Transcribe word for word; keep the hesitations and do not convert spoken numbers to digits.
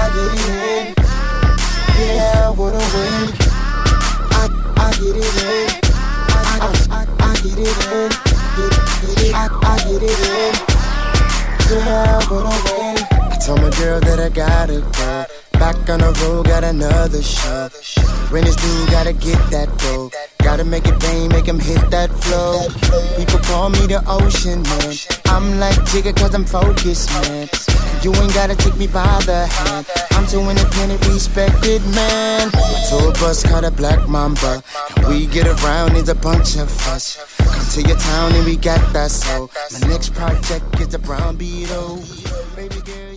I get it in. Yeah, what a win. I, I get it in. I, I, I get it in. Get, get it, I, I get it in. Yeah, what a win. I told my girl that I gotta go. Back on the road, got another show. When it's due, gotta get that dough. Gotta make it rain, make him hit that flow. People call me the ocean man. I'm like Jigga cause I'm focused, man. You ain't gotta take me by the hand. I'm so independent, respected, man. My tour bus called a Black Mamba. And we get around, it's a bunch of us. Come to your town and we got that soul. My next project is a Brown Beetle. Baby girl,